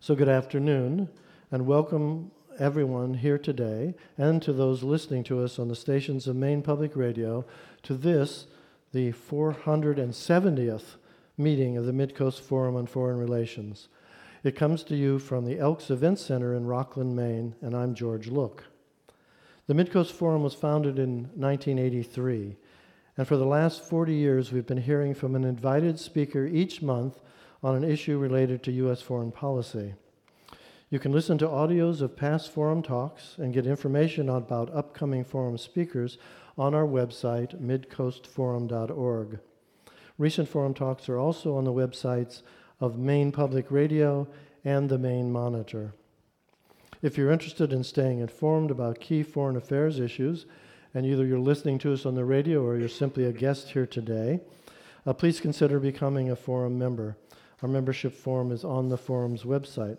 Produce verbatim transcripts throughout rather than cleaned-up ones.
So good afternoon, and welcome everyone here today, and to those listening to us on the stations of Maine Public Radio, to this, the four hundred seventieth meeting of the Midcoast Forum on Foreign Relations. It comes to you from the Elks Event Center in Rockland, Maine, and I'm George Look. The Midcoast Forum was founded in nineteen eighty-three, and for the last forty years we've been hearing from an invited speaker each month on an issue related to U S foreign policy. You can listen to audios of past forum talks and get information about upcoming forum speakers on our website, midcoast forum dot org. Recent forum talks are also on the websites of Maine Public Radio and the Maine Monitor. If you're interested in staying informed about key foreign affairs issues, and either you're listening to us on the radio or you're simply a guest here today, uh, please consider becoming a forum member. Our membership form is on the forum's website.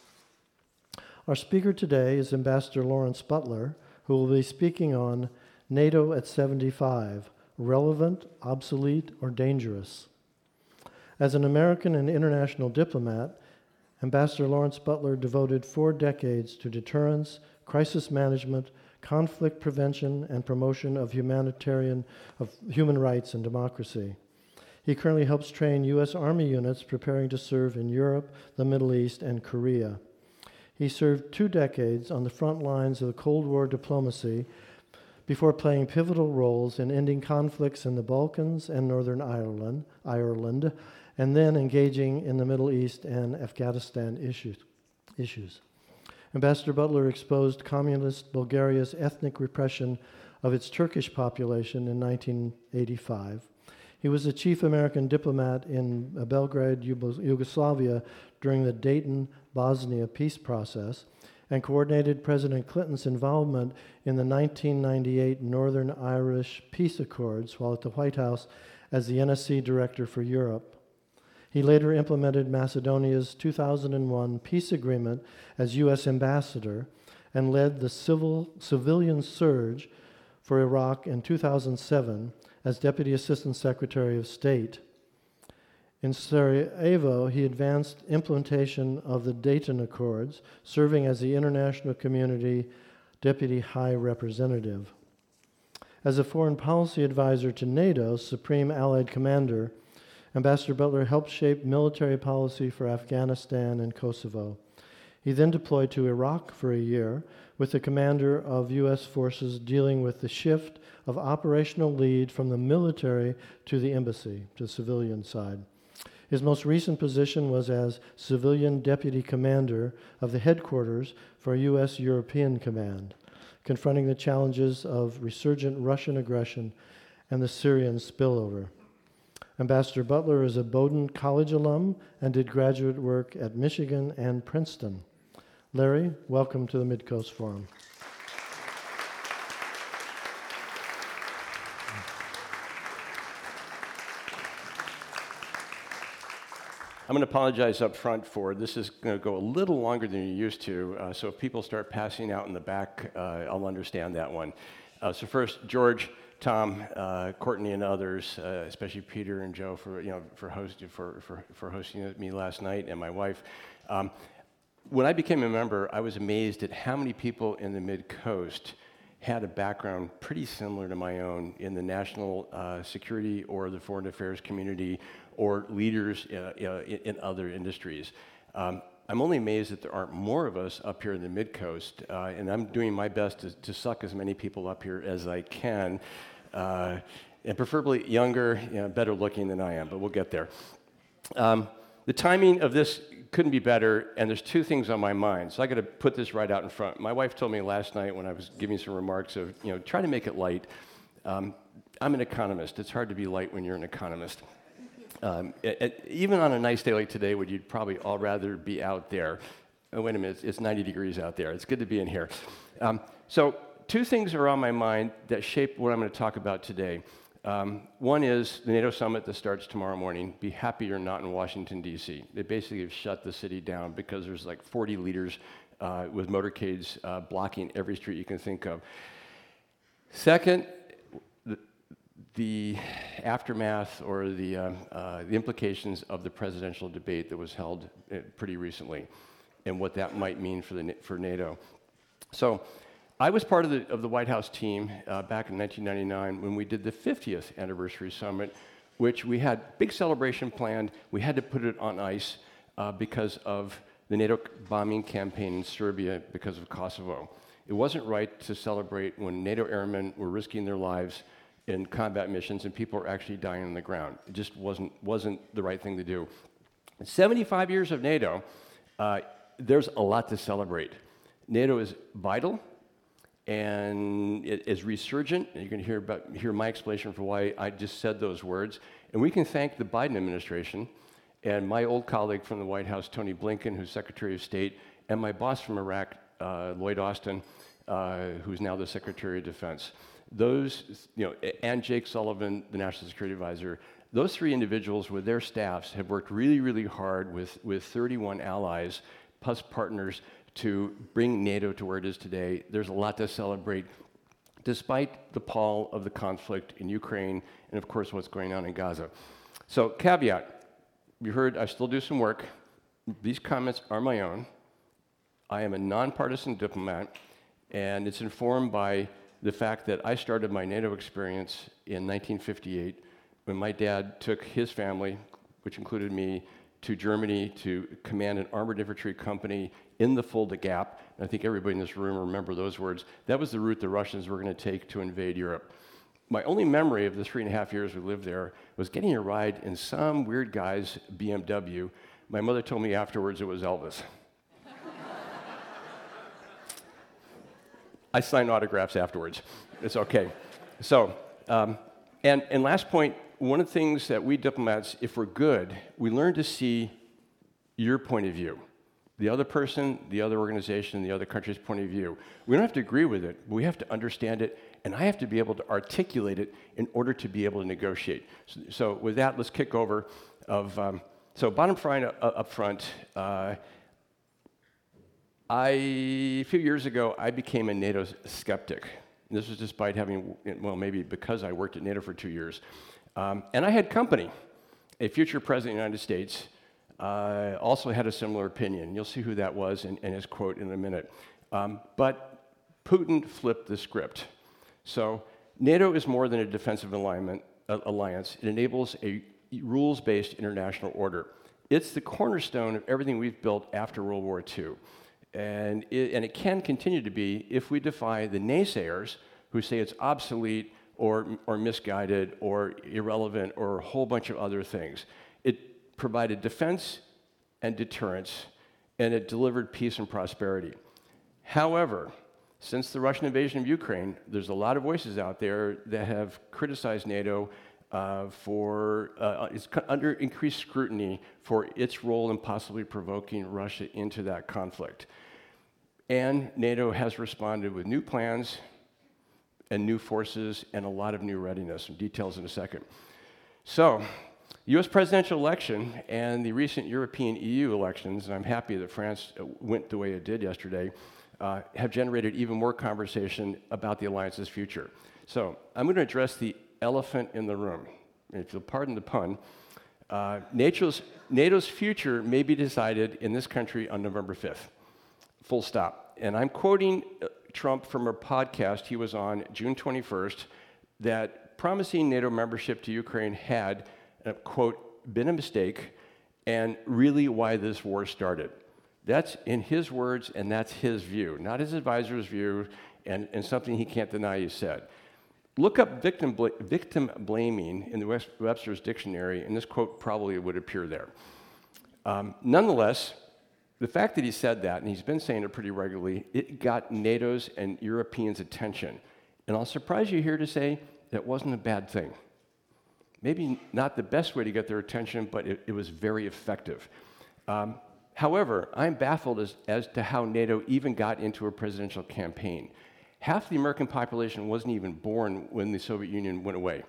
Our speaker today is Ambassador Lawrence Butler, who will be speaking on NATO at seventy-five, relevant, obsolete, or dangerous. As an American and international diplomat, Ambassador Lawrence Butler devoted four decades to deterrence, crisis management, conflict prevention, and promotion of humanitarian, of human rights and democracy. He currently helps train U S Army units preparing to serve in Europe, the Middle East, and Korea. He served two decades on the front lines of the Cold War diplomacy before playing pivotal roles in ending conflicts in the Balkans and Northern Ireland, Ireland, and then engaging in the Middle East and Afghanistan issues. issues. Ambassador Butler exposed communist Bulgaria's ethnic repression of its Turkish population in nineteen eighty-five. He was the chief American diplomat in Belgrade, Yugoslavia during the Dayton-Bosnia peace process and coordinated President Clinton's involvement in the nineteen ninety-eight Northern Irish Peace Accords while at the White House as the N S C Director for Europe. He later implemented Macedonia's two thousand one peace agreement as U S ambassador and led the civil civilian surge for Iraq in two thousand seven as Deputy Assistant Secretary of State. In Sarajevo, he advanced implementation of the Dayton Accords, serving as the international community Deputy High Representative. As a foreign policy advisor to NATO, Supreme Allied Commander, Ambassador Butler helped shape military policy for Afghanistan and Kosovo. He then deployed to Iraq for a year with the commander of U S forces dealing with the shift of operational lead from the military to the embassy, to the civilian side. His most recent position was as civilian deputy commander of the headquarters for U S European Command, confronting the challenges of resurgent Russian aggression and the Syrian spillover. Ambassador Butler is a Bowdoin College alum and did graduate work at Michigan and Princeton. Larry, welcome to the Midcoast Forum. I'm going to apologize up front for this is going to go a little longer than you're used to, uh, so if people start passing out in the back, uh, I'll understand that one. Uh, so first, George, Tom, uh, Courtney, and others, uh, especially Peter and Joe for you know for hosting for for, for hosting me last night, and my wife. Um, when I became a member, I was amazed at how many people in the Mid-Coast had a background pretty similar to my own in the national uh, security or the foreign affairs community or leaders uh, uh, in, in other industries. Um, I'm only amazed that there aren't more of us up here in the Mid-Coast, uh, and I'm doing my best to, to suck as many people up here as I can, uh, and preferably younger, you know, better looking than I am, but we'll get there. Um, the timing of this couldn't be better, and there's two things on my mind, so I got to put this right out in front. My wife told me last night when I was giving some remarks of, you know, try to make it light. Um, I'm an economist. It's hard to be light when you're an economist. Um, it, it, even on a nice day like today, would you'd probably all rather be out there. Oh, wait a minute, it's, it's ninety degrees out there. It's good to be in here. Um, so two things are on my mind that shape what I'm going to talk about today. Um, one is the NATO summit that starts tomorrow morning. Be happy you're not in Washington, D C. They basically have shut the city down because there's like forty leaders uh, with motorcades uh, blocking every street you can think of. Second, the, the aftermath or the, uh, uh, the implications of the presidential debate that was held uh, pretty recently. and what that might mean for, the, for NATO. So I was part of the, of the White House team uh, back in nineteen ninety-nine when we did the fiftieth anniversary summit, which we had big celebration planned. We had to put it on ice uh, because of the NATO bombing campaign in Serbia because of Kosovo. It wasn't right to celebrate when NATO airmen were risking their lives in combat missions and people were actually dying on the ground. It just wasn't, wasn't the right thing to do. In seventy-five years of NATO, uh, there's a lot to celebrate. NATO is vital and it is resurgent. And you're going to hear, about, hear my explanation for why I just said those words. And we can thank the Biden administration and my old colleague from the White House, Tony Blinken, who's Secretary of State, and my boss from Iraq, uh, Lloyd Austin, uh, who's now the Secretary of Defense. Those, you know, and Jake Sullivan, the National Security Advisor, those three individuals with their staffs have worked really, really hard with, with thirty-one allies, plus partners, to bring NATO to where it is today. There's a lot to celebrate, despite the pall of the conflict in Ukraine and, of course, what's going on in Gaza. So, caveat, you heard I still do some work. These comments are my own. I am a nonpartisan diplomat, and it's informed by the fact that I started my NATO experience in nineteen fifty-eight when my dad took his family, which included me, to Germany to command an armored infantry company in the Fulda Gap. And I think everybody in this room remember those words. That was the route the Russians were going to take to invade Europe. My only memory of the three and a half years we lived there was getting a ride in some weird guy's B M W. My mother told me afterwards it was Elvis. I sign autographs afterwards. It's okay. So, um, and, and last point, one of the things that we diplomats, if we're good, we learn to see your point of view. The other person, the other organization, the other country's point of view. We don't have to agree with it, but we have to understand it, and I have to be able to articulate it in order to be able to negotiate. So, so with that, let's kick over. Of um, so bottom line up, up front, uh, I, a few years ago, I became a NATO skeptic. And this was despite having, well, maybe because I worked at NATO for two years. Um, and I had company. A future president of the United States uh, also had a similar opinion. You'll see who that was in, in his quote in a minute. Um, but Putin flipped the script. So NATO is more than a defensive alignment, uh, alliance. It enables a rules-based international order. It's the cornerstone of everything we've built after World War Two. And it, and it can continue to be if we defy the naysayers who say it's obsolete or, or misguided or irrelevant or a whole bunch of other things. It provided defense and deterrence, and it delivered peace and prosperity. However, since the Russian invasion of Ukraine, there's a lot of voices out there that have criticized NATO uh, for, uh, it's under increased scrutiny for its role in possibly provoking Russia into that conflict. And NATO has responded with new plans and new forces and a lot of new readiness. Some details in a second. So, U S presidential election and the recent European E U elections, and I'm happy that France went the way it did yesterday, uh, have generated even more conversation about the alliance's future. So, I'm going to address the elephant in the room. And if you'll pardon the pun, uh, NATO's, NATO's future may be decided in this country on November fifth. Full stop. And I'm quoting Trump from a podcast he was on June twenty-first that promising NATO membership to Ukraine had, uh, quote, been a mistake and really why this war started. That's in his words, and that's his view, not his advisor's view, and, and something he can't deny he said. Look up victim, bl- victim blaming in the West- Webster's dictionary, and this quote probably would appear there. Um, nonetheless, the fact that he said that, and he's been saying it pretty regularly, it got NATO's and Europeans' attention. And I'll surprise you here to say that wasn't a bad thing. Maybe not the best way to get their attention, but it, it was very effective. Um, however, I'm baffled as, as to how NATO even got into a presidential campaign. Half the American population wasn't even born when the Soviet Union went away.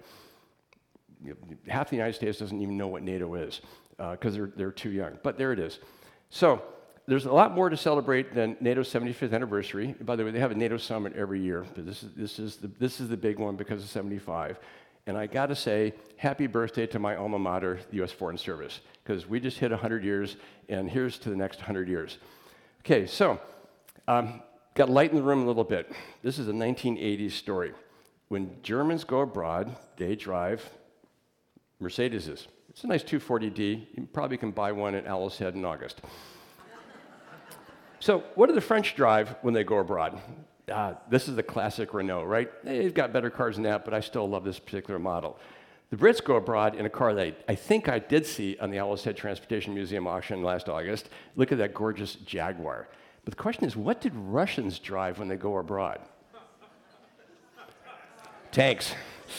Half the United States doesn't even know what NATO is because uh, they're, they're too young, but there it is. So there's a lot more to celebrate than NATO's seventy-fifth anniversary. By the way, they have a NATO summit every year, but this is, this is, the, this is the big one because of seventy-five. And I got to say, happy birthday to my alma mater, the U S Foreign Service, because we just hit one hundred years, and here's to the next one hundred years. Okay, so um, got to lighten the room a little bit. This is a nineteen eighties story. When Germans go abroad, they drive Mercedeses. It's a nice two forty D. You probably can buy one at Owl's Head in August. So what do the French drive when they go abroad? Uh, this is the classic Renault, right? They've got better cars than that, but I still love this particular model. The Brits go abroad in a car that I, I think I did see on the Owl's Head Transportation Museum auction last August. Look at that gorgeous Jaguar. But the question is, what did Russians drive when they go abroad? Tanks.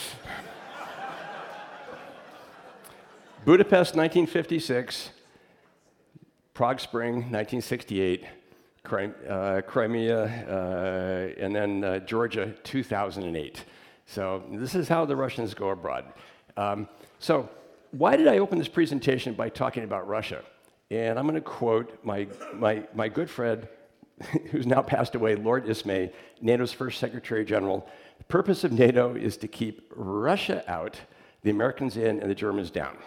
Budapest, nineteen fifty-six. Prague Spring, nineteen sixty-eight. Uh, Crimea, uh, and then uh, Georgia, two thousand eight. So this is how the Russians go abroad. Um, so why did I open this presentation by talking about Russia? And I'm going to quote my, my, my good friend, who's now passed away, Lord Ismay, NATO's first Secretary General. The purpose of NATO is to keep Russia out, the Americans in, and the Germans down.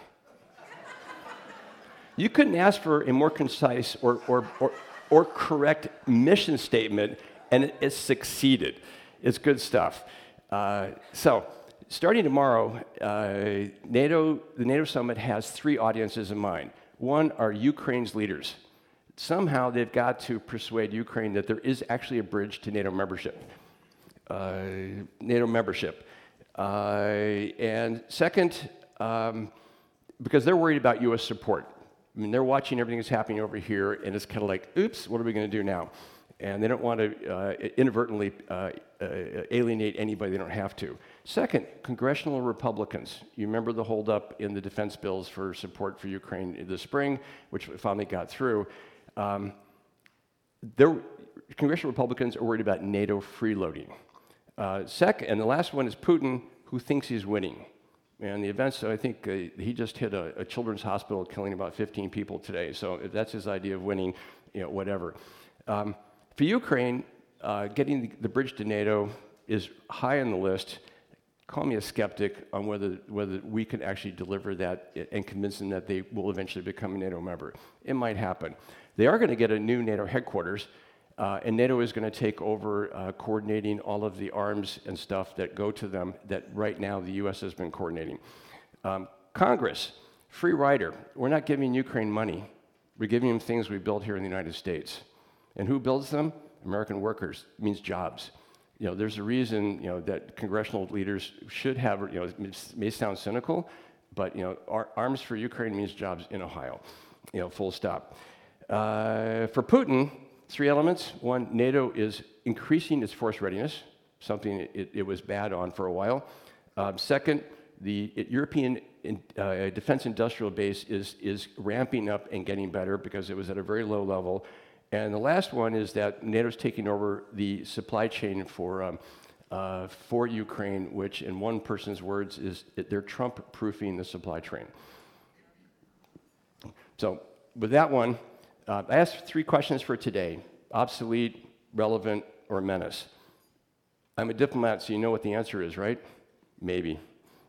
You couldn't ask for a more concise or, or, or, or correct mission statement, and it, it succeeded. It's good stuff. Uh, so, starting tomorrow, uh, NATO, the NATO summit has three audiences in mind. One are Ukraine's leaders. Somehow they've got to persuade Ukraine that there is actually a bridge to NATO membership. Uh, NATO membership. Uh, and second, um, because they're worried about U S support. I mean, they're watching everything that's happening over here, and it's kind of like, oops, what are we going to do now? And they don't want to uh, inadvertently uh, uh, alienate anybody they don't have to. Second, congressional Republicans. You remember the holdup in the defense bills for support for Ukraine in the spring, which finally got through. Um, there, congressional Republicans are worried about NATO freeloading. Uh, second, and the last one is Putin, who thinks he's winning. And the events, I think uh, he just hit a, a children's hospital, killing about fifteen people today. So if that's his idea of winning, you know, whatever. Um, for Ukraine, uh, getting the, the bridge to NATO is high on the list. Call me a skeptic on whether whether we can actually deliver that and convince them that they will eventually become a NATO member. It might happen. They are going to get a new NATO headquarters. Uh, and NATO is going to take over uh, coordinating all of the arms and stuff that go to them that right now the U S has been coordinating. Um, Congress, free rider. We're not giving Ukraine money. We're giving them things we built here in the United States. And who builds them? American workers. It means jobs. You know, there's a reason, you know, that congressional leaders should have, you know, it may sound cynical, but, you know, ar- arms for Ukraine means jobs in Ohio. You know, full stop. Uh, for Putin, three elements. One, NATO is increasing its force readiness, something it, it was bad on for a while. Um, second, the it, European in, uh, defense industrial base is, is ramping up and getting better because it was at a very low level. And the last one is that NATO's taking over the supply chain for, um, uh, for Ukraine, which in one person's words is they're Trump-proofing the supply chain. So with that one, Uh, I asked three questions for today: obsolete, relevant, or menace. I'm a diplomat, so you know what the answer is, right? Maybe.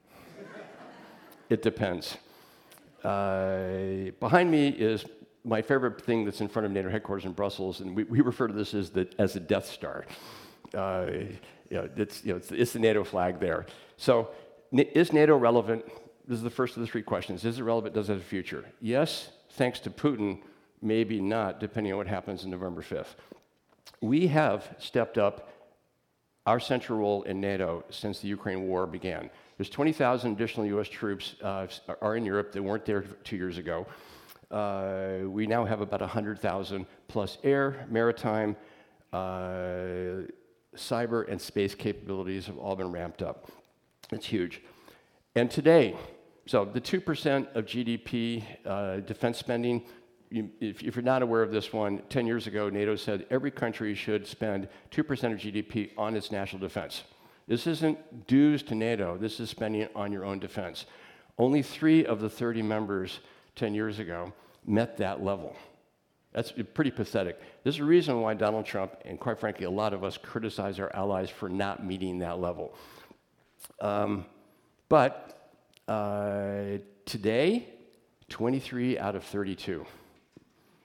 It depends. Uh, behind me is my favorite thing that's in front of NATO headquarters in Brussels, and we, we refer to this as the, as the Death Star. Uh, you know, it's, you know, it's, it's the NATO flag there. So, is NATO relevant? This is the first of the three questions. Is it relevant? Does it have a future? Yes, thanks to Putin. Maybe not, depending on what happens on November fifth. We have stepped up our central role in NATO since the Ukraine war began. There's twenty thousand additional U S troops uh, are in Europe that weren't there two years ago. Uh, we now have about one hundred thousand plus air, maritime, uh, cyber, and space capabilities have all been ramped up. It's huge. And today, so the two percent of G D P uh, defense spending, You, if, if you're not aware of this one, ten years ago, NATO said every country should spend two percent of G D P on its national defense. This isn't dues to NATO, this is spending on your own defense. Only three of the thirty members ten years ago met that level. That's pretty pathetic. There's a reason why Donald Trump, and quite frankly, a lot of us criticize our allies for not meeting that level. Um, but uh, today, twenty-three out of thirty-two.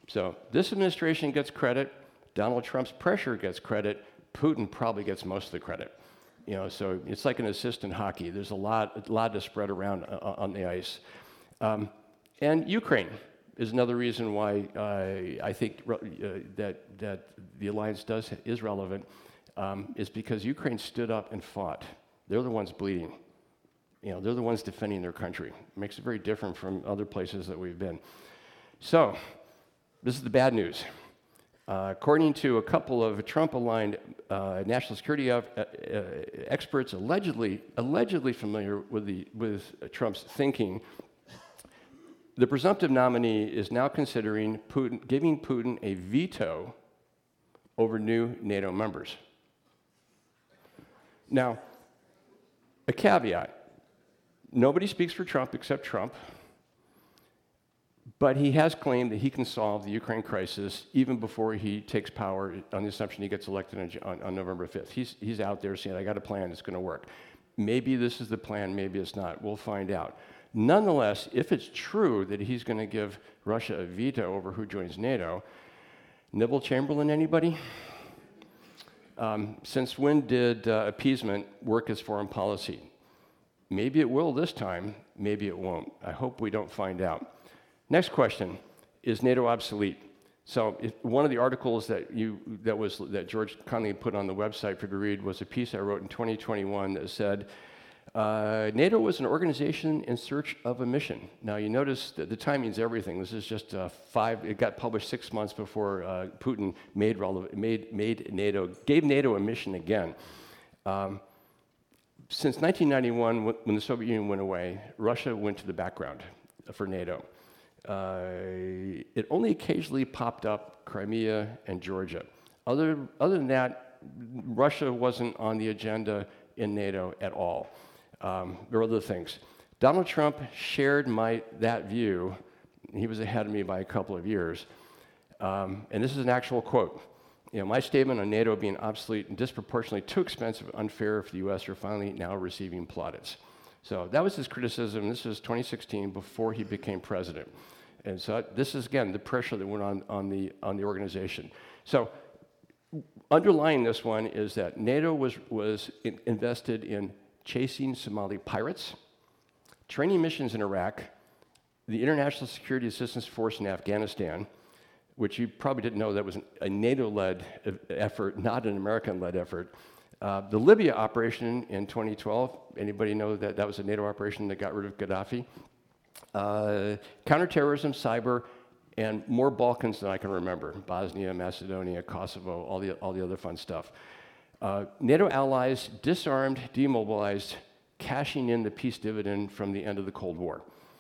So this administration gets credit, Donald Trump's pressure gets credit, Putin probably gets most of the credit. You know, so it's like an assist in hockey. There's a lot, a lot to spread around uh, on the ice. Um, and Ukraine is another reason why uh, I think uh, that that the alliance does is relevant, um, is because Ukraine stood up and fought. They're the ones bleeding. You know, they're the ones defending their country. It makes it very different from other places that we've been. So, this is the bad news. Uh, according to a couple of Trump-aligned uh, national security uh, uh, experts, allegedly allegedly familiar with the with Trump's thinking, the presumptive nominee is now considering Putin, giving Putin a veto over new NATO members. Now, a caveat: nobody speaks for Trump except Trump. But he has claimed that he can solve the Ukraine crisis even before he takes power on the assumption he gets elected on, on November fifth. He's, he's out there saying, I got a plan, it's going to work. Maybe this is the plan, maybe it's not. We'll find out. Nonetheless, if it's true that he's going to give Russia a veto over who joins NATO, Neville Chamberlain, anybody? Um, since when did uh, appeasement work as foreign policy? Maybe it will this time, maybe it won't. I hope we don't find out. Next question, is NATO obsolete? So if, one of the articles that you that was that George Conley put on the website for you to read was a piece I wrote in twenty twenty-one that said, uh, NATO was an organization in search of a mission. Now you notice that the timing's everything. This is just uh, five, it got published six months before uh, Putin made, relevant, made, made NATO, gave NATO a mission again. Um, since nineteen ninety-one, when the Soviet Union went away, Russia went to the background for NATO. Uh, it only occasionally popped up Crimea and Georgia. Other, other than that, Russia wasn't on the agenda in NATO at all. Um, there were other things. Donald Trump shared my, that view. He was ahead of me by a couple of years. Um, and this is an actual quote. You know, my statement on NATO being obsolete and disproportionately too expensive and unfair for the U S are finally now receiving plaudits. So that was his criticism. This was twenty sixteen, before he became president. And so this is, again, the pressure that went on, on, the, on the organization. So underlying this one is that NATO was, was in, invested in chasing Somali pirates, training missions in Iraq, the International Security Assistance Force in Afghanistan, which you probably didn't know that was an, a NATO-led effort, not an American-led effort. Uh, the Libya operation in twenty twelve, anybody know that that was a NATO operation that got rid of Gaddafi? Uh, counterterrorism, cyber, and more Balkans than I can remember. Bosnia, Macedonia, Kosovo, all the, all the other fun stuff. Uh, NATO allies disarmed, demobilized, cashing in the peace dividend from the end of the Cold War.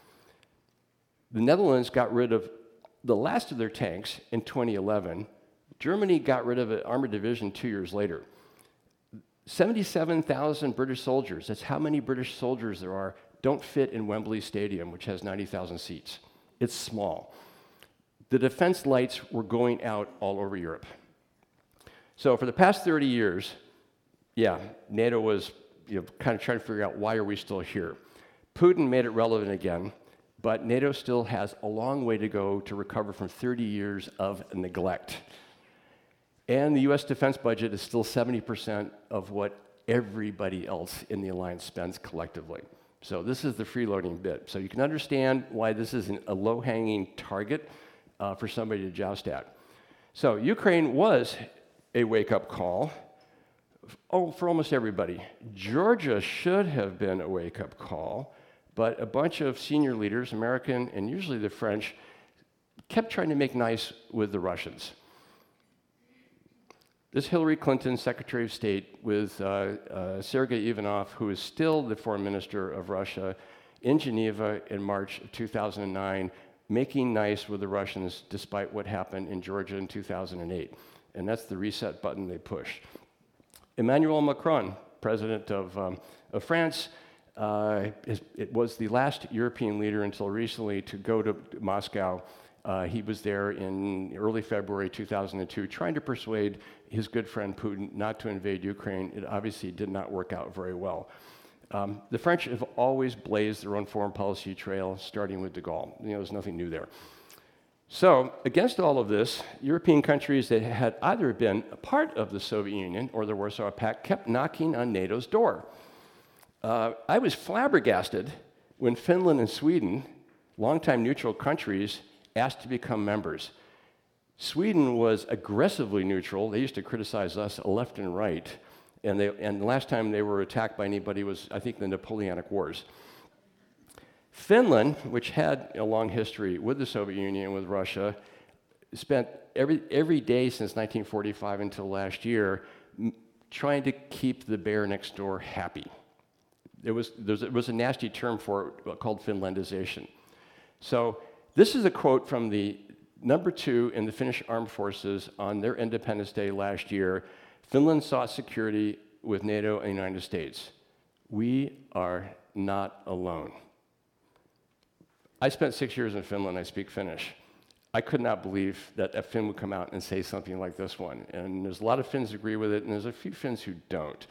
The Netherlands got rid of the last of their tanks in twenty eleven. Germany got rid of an armored division two years later. seventy-seven thousand British soldiers, that's how many British soldiers there are, don't fit in Wembley Stadium, which has ninety thousand seats. It's small. The defense lights were going out all over Europe. So for the past thirty years, yeah, NATO was, you know, kind of trying to figure out, why are we still here? Putin made it relevant again, but NATO still has a long way to go to recover from thirty years of neglect. And the U S defense budget is still seventy percent of what everybody else in the alliance spends collectively. So this is the freeloading bit. So you can understand why this is an, a low-hanging target uh, for somebody to joust at. So Ukraine was a wake-up call oh, for almost everybody. Georgia should have been a wake-up call, but a bunch of senior leaders, American and usually the French, kept trying to make nice with the Russians. This Hillary Clinton Secretary of State with uh, uh, Sergei Ivanov, who is still the foreign minister of Russia, in Geneva in March of two thousand nine, making nice with the Russians despite what happened in Georgia in two thousand eight. And that's the reset button they pushed. Emmanuel Macron, president of, um, of France, uh, is, it was the last European leader until recently to go to Moscow. Uh, he was there in early February two thousand two, trying to persuade his good friend Putin not to invade Ukraine. It obviously did not work out very well. Um, the French have always blazed their own foreign policy trail, starting with de Gaulle. You know, there's nothing new there. So, against all of this, European countries that had either been a part of the Soviet Union or the Warsaw Pact kept knocking on NATO's door. Uh, I was flabbergasted when Finland and Sweden, longtime neutral countries, asked to become members. Sweden was aggressively neutral. They used to criticize us left and right. And, they, and the last time they were attacked by anybody was, I think, the Napoleonic Wars. Finland, which had a long history with the Soviet Union and with Russia, spent every, every day since nineteen forty-five until last year m- trying to keep the bear next door happy. There was, there was a nasty term for it called Finlandization. So this is a quote from the number two in the Finnish armed forces on their Independence Day last year. Finland sought security with NATO and the United States. We are not alone. I spent six years in Finland. I speak Finnish. I could not believe that a Finn would come out and say something like this one. And there's a lot of Finns who agree with it, and there's a few Finns who don't.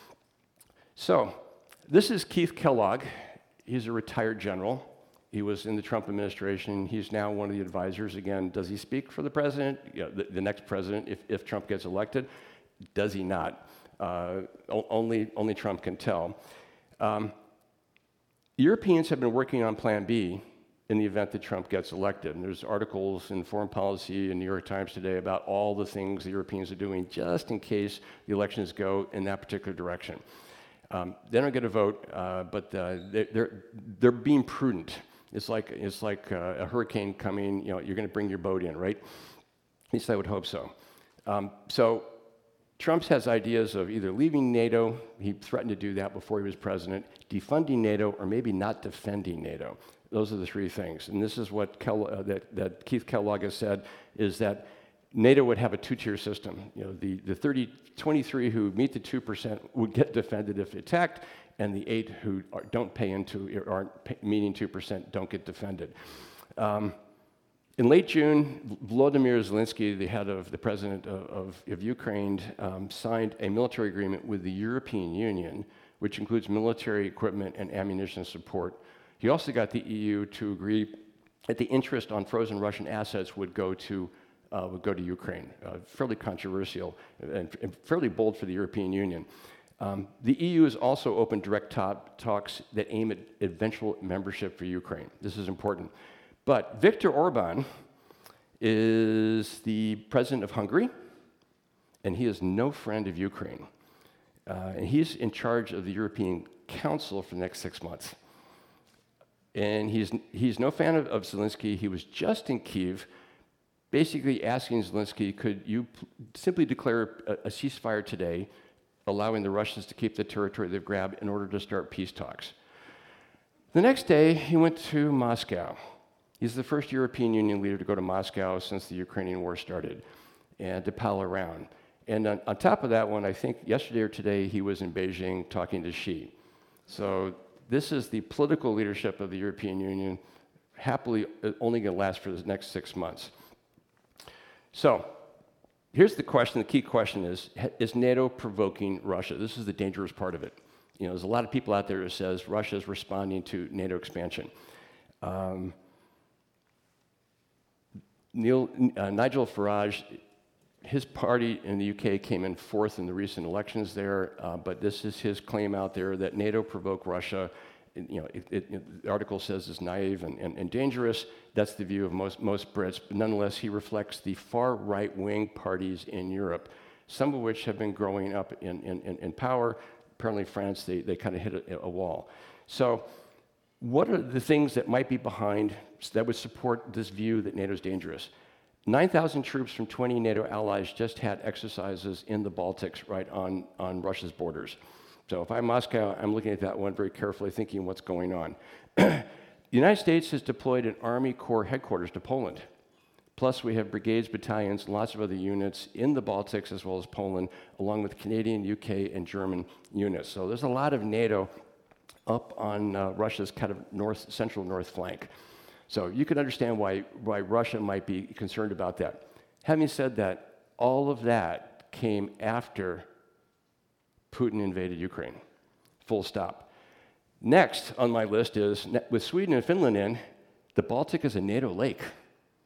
So this is Keith Kellogg. He's a retired general. He was in the Trump administration. He's now one of the advisors. Again, does he speak for the president, you know, the, the next president, if, if Trump gets elected? Does he not? Uh, only, only Trump can tell. Um, Europeans have been working on Plan B in the event that Trump gets elected. And there's articles in Foreign Policy and New York Times today about all the things the Europeans are doing just in case the elections go in that particular direction. Um, they don't get a vote, uh, but uh, they, they're, they're being prudent. It's like, it's like uh, a hurricane coming, you know, you're going to bring your boat in, right? At least I would hope so. Um, so Trump has ideas of either leaving NATO, he threatened to do that before he was president, defunding NATO, or maybe not defending NATO. Those are the three things. And this is what Kel, uh, that, that Keith Kellogg has said, is that NATO would have a two-tier system. You know, the, the thirty, twenty-three who meet the two percent would get defended if attacked, and the eight who are, don't pay into, or aren't pay, meeting two percent don't get defended. Um, in late June, Volodymyr Zelensky, the head of the president of, of, of Ukraine, um, signed a military agreement with the European Union, which includes military equipment and ammunition support. He also got the E U to agree that the interest on frozen Russian assets would go to uh, would go to Ukraine. Uh, fairly controversial and, and fairly bold for the European Union. Um, the E U has also opened direct top talks that aim at eventual membership for Ukraine. This is important. But Viktor Orban is the president of Hungary, and he is no friend of Ukraine. Uh, and he's in charge of the European Council for the next six months. And he's, he's no fan of, of Zelensky. He was just in Kyiv, basically asking Zelensky, could you p- simply declare a, a ceasefire today, allowing the Russians to keep the territory they've grabbed in order to start peace talks. The next day, he went to Moscow. He's the first European Union leader to go to Moscow since the Ukrainian war started, and to pal around. And on, on top of that one, I think yesterday or today, he was in Beijing talking to Xi. So this is the political leadership of the European Union, happily only going to last for the next six months. So here's the question, the key question is, is NATO provoking Russia? This is the dangerous part of it. You know, there's a lot of people out there who says Russia is responding to NATO expansion. Um, Neil, uh, Nigel Farage, his party in the U K came in fourth in the recent elections there, uh, but this is his claim out there that NATO provoked Russia. It, you know, it, it, it, the article says it's naive and, and, and dangerous. That's the view of most, most Brits, but nonetheless, he reflects the far right-wing parties in Europe, some of which have been growing up in, in, in power. Apparently, France, they, they kind of hit a, a wall. So what are the things that might be behind that would support this view that NATO is dangerous? nine thousand troops from twenty NATO allies just had exercises in the Baltics right on, on Russia's borders. So if I'm Moscow, I'm looking at that one very carefully, thinking what's going on. The United States has deployed an Army Corps headquarters to Poland. Plus, we have brigades, battalions, lots of other units in the Baltics as well as Poland, along with Canadian, U K, and German units. So there's a lot of NATO up on uh, Russia's kind of north, central north flank. So you can understand why, why Russia might be concerned about that. Having said that, all of that came after Putin invaded Ukraine, full stop. Next on my list is, with Sweden and Finland in, the Baltic is a NATO lake.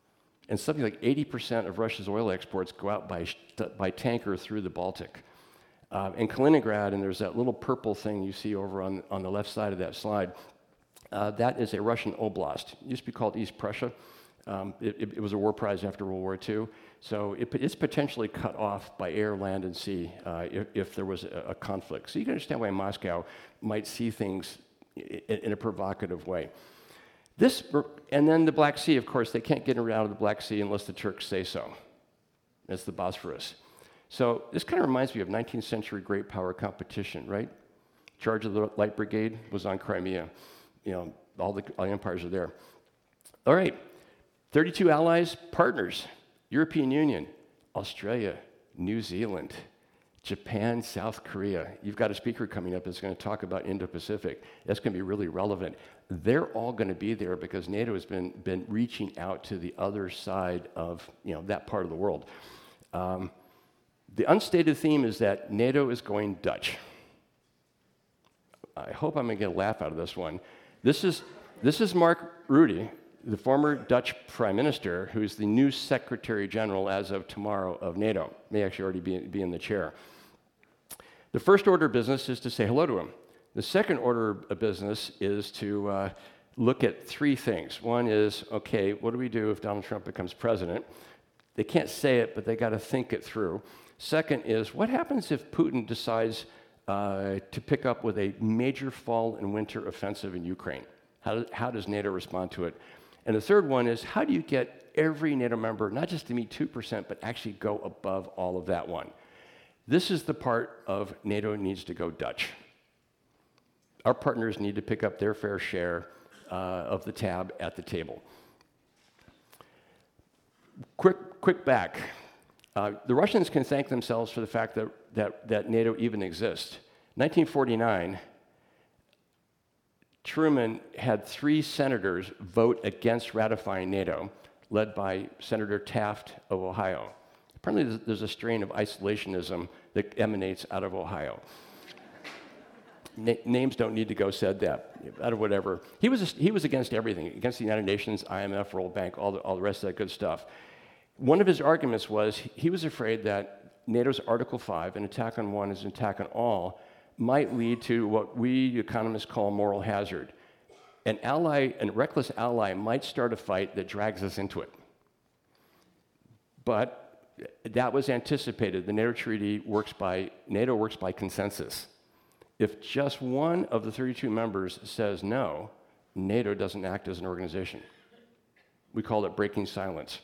And something like eighty percent of Russia's oil exports go out by, by tanker through the Baltic. Uh, in Kaliningrad, and there's that little purple thing you see over on, on the left side of that slide, uh, that is a Russian oblast. It used to be called East Prussia. Um, it, it, it was a war prize after World War Two. So it, it's potentially cut off by air, land, and sea uh, if, if there was a, a conflict. So you can understand why Moscow might see things in, in a provocative way. This, and then the Black Sea, of course, they can't get out of the Black Sea unless the Turks say so. That's the Bosphorus. So this kind of reminds me of nineteenth century great power competition, right? Charge of the Light Brigade was on Crimea. You know, all the, all the empires are there. All right, thirty-two allies, partners, European Union, Australia, New Zealand, Japan, South Korea. You've got a speaker coming up that's going to talk about Indo-Pacific. That's going to be really relevant. They're all going to be there because NATO has been, been reaching out to the other side of, you know, that part of the world. Um, the unstated theme is that NATO is going Dutch. I hope I'm going to get a laugh out of this one. This is, this is Mark Rutte, the former Dutch Prime Minister, who's the new Secretary General as of tomorrow of NATO. May actually already be, be in the chair. The first order of business is to say hello to him. The second order of business is to uh, look at three things. One is, okay, what do we do if Donald Trump becomes president? They can't say it, but they got to think it through. Second is, what happens if Putin decides uh, to pick up with a major fall and winter offensive in Ukraine? How, do, how does NATO respond to it? And the third one is, how do you get every NATO member, not just to meet two percent, but actually go above all of that one? This is the part of NATO needs to go Dutch. Our partners need to pick up their fair share uh, of the tab at the table. Quick, quick back. Uh, the Russians can thank themselves for the fact that, that, that NATO even exists. nineteen forty-nine, Truman had three senators vote against ratifying NATO, led by Senator Taft of Ohio. Apparently, there's a strain of isolationism that emanates out of Ohio. Na- names don't need to go said that, out of whatever. He was, he was against everything, against the United Nations, I M F, World Bank, all the, all the rest of that good stuff. One of his arguments was he was afraid that NATO's Article five, an attack on one is an attack on all, might lead to what we economists call moral hazard. An ally, a reckless ally might start a fight that drags us into it. But that was anticipated. The NATO treaty works by, NATO works by consensus. If just one of the thirty-two members says no, NATO doesn't act as an organization. We call it breaking silence.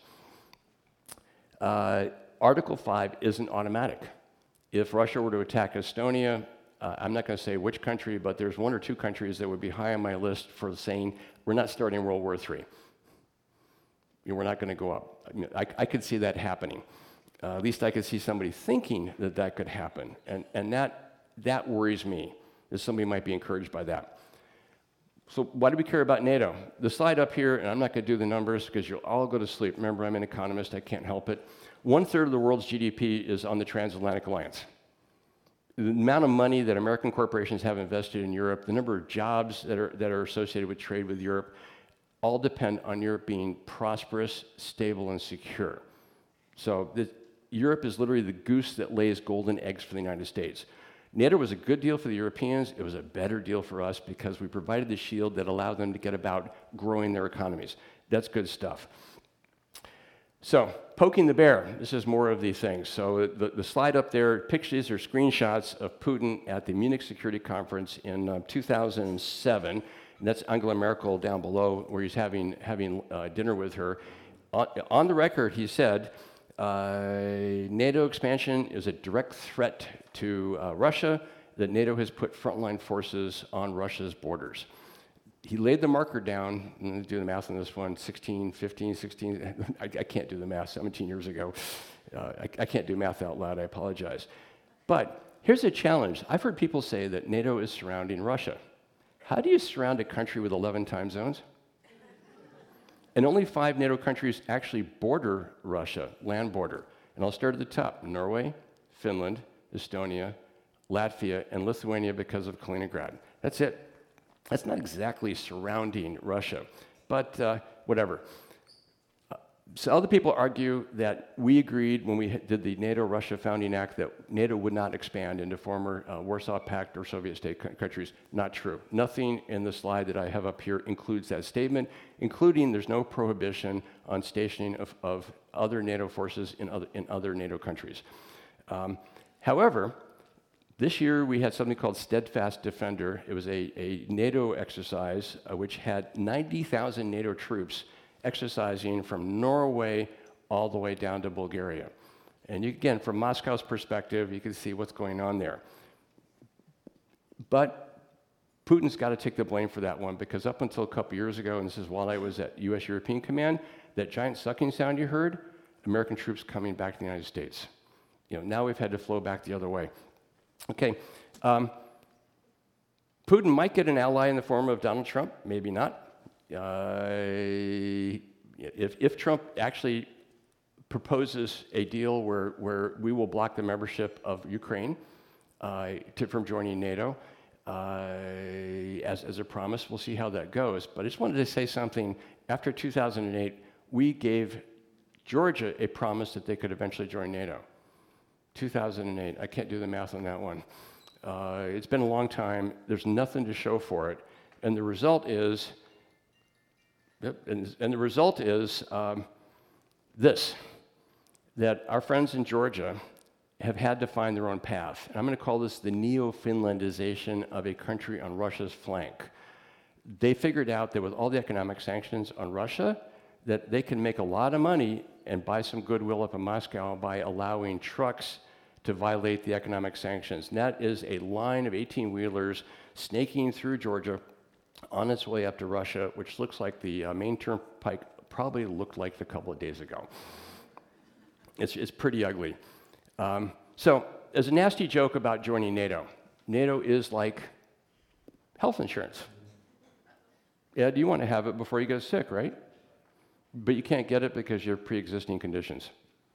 Uh, Article five isn't automatic. If Russia were to attack Estonia, uh, I'm not going to say which country, but there's one or two countries that would be high on my list for saying, we're not starting World War Three. You know, we're not going to go up. I, mean, I, I could see that happening. Uh, at least I could see somebody thinking that that could happen. And, and that, that worries me, that somebody might be encouraged by that. So why do we care about NATO? The slide up here, and I'm not going to do the numbers because you'll all go to sleep. Remember, I'm an economist. I can't help it. One third of the world's G D P is on the Transatlantic Alliance. The amount of money that American corporations have invested in Europe, the number of jobs that are, that are associated with trade with Europe, all depend on Europe being prosperous, stable, and secure. So the, Europe is literally the goose that lays golden eggs for the United States. NATO was a good deal for the Europeans. It was a better deal for us because we provided the shield that allowed them to get about growing their economies. That's good stuff. So, poking the bear. This is more of these things. So the, the slide up there, pictures or screenshots of Putin at the Munich Security Conference in uh, two thousand seven. And that's Angela Merkel down below where he's having, having uh, dinner with her. On, on the record, he said, Uh, NATO expansion is a direct threat to uh, Russia, that NATO has put frontline forces on Russia's borders. He laid the marker down, I'm going to do the math on this one, sixteen, fifteen, sixteen, I, I can't do the math, seventeen years ago. Uh, I, I can't do math out loud, I apologize. But here's a challenge. I've heard people say that NATO is surrounding Russia. How do you surround a country with eleven time zones? And only five NATO countries actually border Russia, land border. And I'll start at the top, Norway, Finland, Estonia, Latvia, and Lithuania because of Kaliningrad. That's it. That's not exactly surrounding Russia, but uh, whatever. Uh, so other people argue that we agreed when we did the NATO-Russia Founding Act that NATO would not expand into former uh, Warsaw Pact or Soviet state co- countries. Not true. Nothing in the slide that I have up here includes that statement, including there's no prohibition on stationing of, of other NATO forces in other, in other NATO countries. Um, however, this year we had something called Steadfast Defender. It was a, a NATO exercise uh, which had ninety thousand NATO troops exercising from Norway all the way down to Bulgaria. And you, again, from Moscow's perspective, you can see what's going on there. But Putin's got to take the blame for that one, because up until a couple years ago, and this is while I was at U S European Command, that giant sucking sound you heard, American troops coming back to the United States. You know, now we've had to flow back the other way. Okay, um, Putin might get an ally in the form of Donald Trump, maybe not. Uh, if, if Trump actually proposes a deal where, where we will block the membership of Ukraine uh, to, from joining NATO, uh, as, as a promise, we'll see how that goes. But I just wanted to say something. After two thousand eight, we gave Georgia a promise that they could eventually join NATO. two thousand eight, I can't do the math on that one. Uh, it's been a long time. There's nothing to show for it. And the result is, Yep, and, and the result is um, this, that our friends in Georgia have had to find their own path. And I'm going to call this the neo-Finlandization of a country on Russia's flank. They figured out that with all the economic sanctions on Russia, that they can make a lot of money and buy some goodwill up in Moscow by allowing trucks to violate the economic sanctions. And that is a line of eighteen-wheelers snaking through Georgia on its way up to Russia, which looks like the uh, main turnpike probably looked like a couple of days ago. It's, it's pretty ugly. Um, so, as a nasty joke about joining NATO, NATO is like health insurance. Yeah, you want to have it before you get sick, right? But you can't get it because you have pre-existing conditions.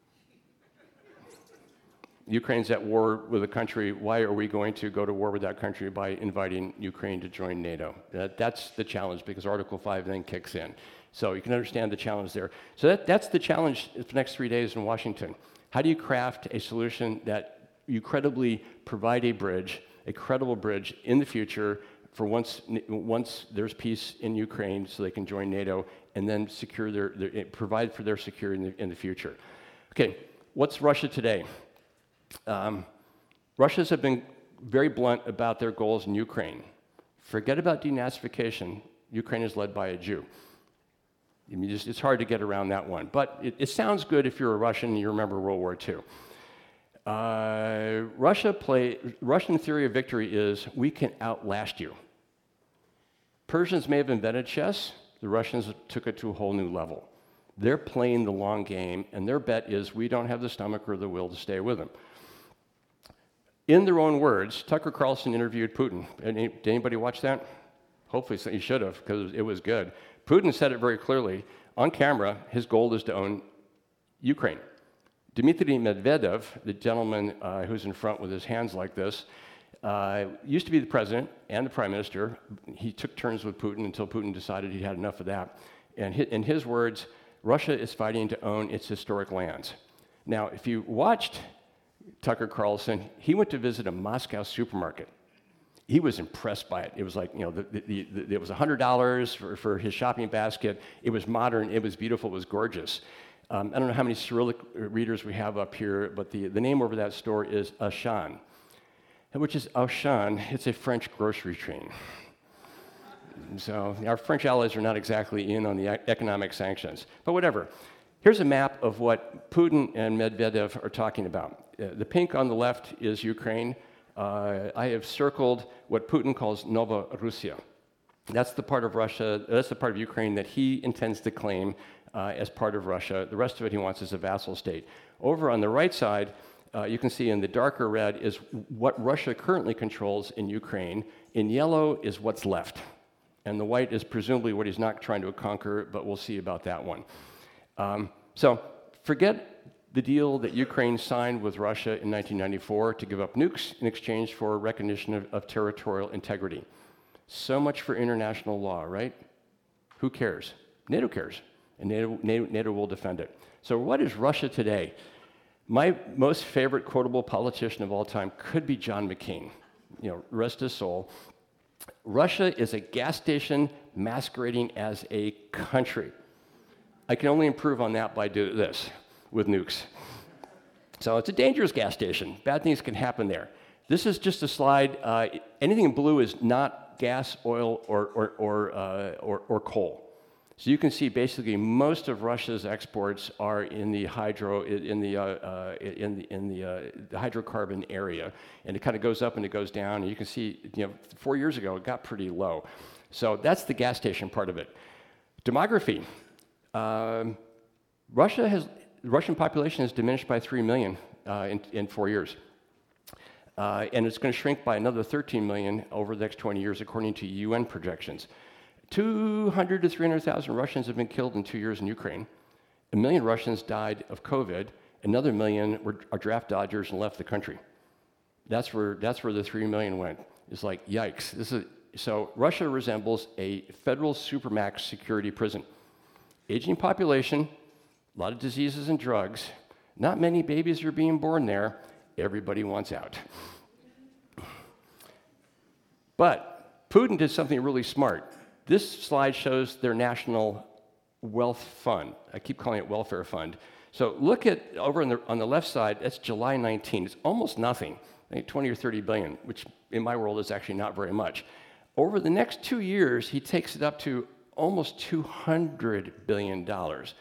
Ukraine's at war with a country. Why are we going to go to war with that country by inviting Ukraine to join NATO? That, that's the challenge, because Article five then kicks in. So you can understand the challenge there. So that, that's the challenge for the next three days in Washington. How do you craft a solution that you credibly provide a bridge, a credible bridge in the future for once, once there's peace in Ukraine so they can join NATO, and then secure their, their provide for their security in the, in the future? Okay, what's Russia today? Um, Russians have been very blunt about their goals in Ukraine. Forget about denazification. Ukraine is led by a Jew. I mean, just, it's hard to get around that one. But it, it sounds good if you're a Russian and you remember World War Two. Uh, Russia play, Russian theory of victory is, we can outlast you. Persians may have invented chess. The Russians took it to a whole new level. They're playing the long game, and their bet is we don't have the stomach or the will to stay with them. In their own words, Tucker Carlson interviewed Putin. Any, did anybody watch that? Hopefully you should have, because it was good. Putin said it very clearly. On camera, his goal is to own Ukraine. Dmitry Medvedev, the gentleman uh, who's in front with his hands like this, uh, used to be the president and the prime minister. He took turns with Putin until Putin decided he had enough of that. And in his words, Russia is fighting to own its historic lands. Now, if you watched Tucker Carlson, he went to visit a Moscow supermarket. He was impressed by it. It was like, you know, the, the, the, it was one hundred dollars for, for his shopping basket. It was modern, it was beautiful, it was gorgeous. Um, I don't know how many Cyrillic readers we have up here, but the, the name over that store is Auchan, which is Auchan. It's a French grocery chain. So our French allies are not exactly in on the economic sanctions, but whatever. Here's a map of what Putin and Medvedev are talking about. Uh, the pink on the left is Ukraine. Uh, I have circled what Putin calls Nova Russia. That's the part of Russia, that's the part of Ukraine that he intends to claim uh, as part of Russia. The rest of it he wants as a vassal state. Over on the right side, uh, you can see in the darker red is what Russia currently controls in Ukraine. In yellow is what's left. And the white is presumably what he's not trying to conquer, but we'll see about that one. Um, so forget the deal that Ukraine signed with Russia in nineteen ninety-four to give up nukes in exchange for recognition of, of territorial integrity. So much for international law, right? Who cares? NATO cares. and NATO, NATO, NATO will defend it. So what is Russia today? My most favorite quotable politician of all time could be John McCain. You know, rest his soul. Russia is a gas station masquerading as a country. I can only improve on that by doing this with nukes. So it's a dangerous gas station. Bad things can happen there. This is just a slide. Uh, anything in blue is not gas, oil, or, or, or, uh, or, or coal. So you can see basically most of Russia's exports are in the hydro in the uh, uh, in the in the, uh, the hydrocarbon area, and it kind of goes up and it goes down. And you can see, you know, four years ago it got pretty low. So that's the gas station part of it. Demography. Um, Russia has the Russian population has diminished by three million uh, in in four years, uh, and it's going to shrink by another thirteen million over the next twenty years, according to U N projections. two hundred to three hundred thousand Russians have been killed in two years in Ukraine. A million Russians died of COVID. Another million were are draft dodgers and left the country. That's where that's where the three million went. It's like, yikes. This is so Russia resembles a federal supermax security prison. Aging population, a lot of diseases and drugs. Not many babies are being born there. Everybody wants out. But Putin did something really smart. This slide shows their national wealth fund. I keep calling it welfare fund. So look at over on the, on the left side, that's July nineteenth. It's almost nothing, I think twenty or thirty billion, which in my world is actually not very much. Over the next two years, he takes it up to almost two hundred billion dollars.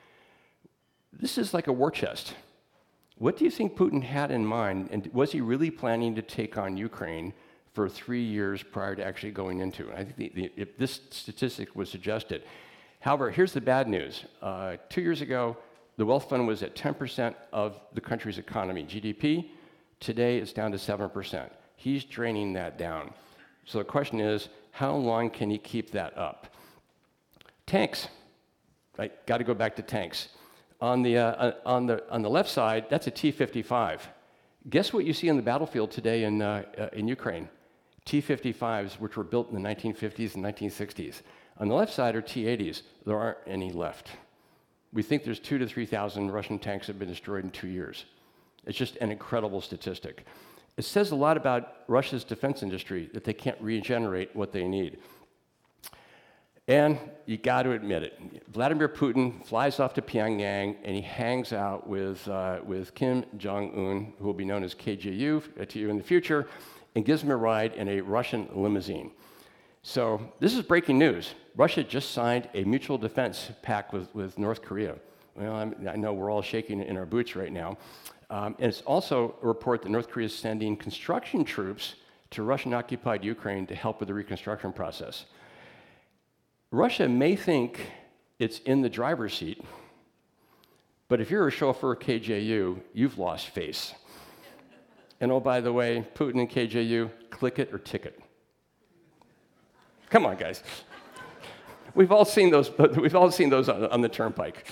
This is like a war chest. What do you think Putin had in mind? And was he really planning to take on Ukraine for three years prior to actually going into it? I think the, the, if this statistic would suggest it. However, here's the bad news. Uh, two years ago, the wealth fund was at ten percent of the country's economy, G D P. Today, it's down to seven percent. He's draining that down. So the question is, how long can he keep that up? Tanks, right? Got to go back to tanks. On the, uh, on the, on the left side, that's a T fifty-five. Guess what you see on the battlefield today in, uh, uh, in Ukraine? T fifty-fives, which were built in the nineteen fifties and nineteen sixties. On the left side are T eighties. There aren't any left. We think there's two to three thousand Russian tanks have been destroyed in two years. It's just an incredible statistic. It says a lot about Russia's defense industry that they can't regenerate what they need. And you got to admit it, Vladimir Putin flies off to Pyongyang and he hangs out with, uh, with Kim Jong-un, who will be known as K J U to you in the future, and gives him a ride in a Russian limousine. So this is breaking news. Russia just signed a mutual defense pact with, with North Korea. Well, I'm, I know we're all shaking in our boots right now. Um, and it's also a report that North Korea is sending construction troops to Russian-occupied Ukraine to help with the reconstruction process. Russia may think it's in the driver's seat, but if you're a chauffeur K J U, you've lost face. And oh, by the way, Putin and K J U, click it or ticket. Come on, guys. We've all seen those, we've all seen those on, on the turnpike.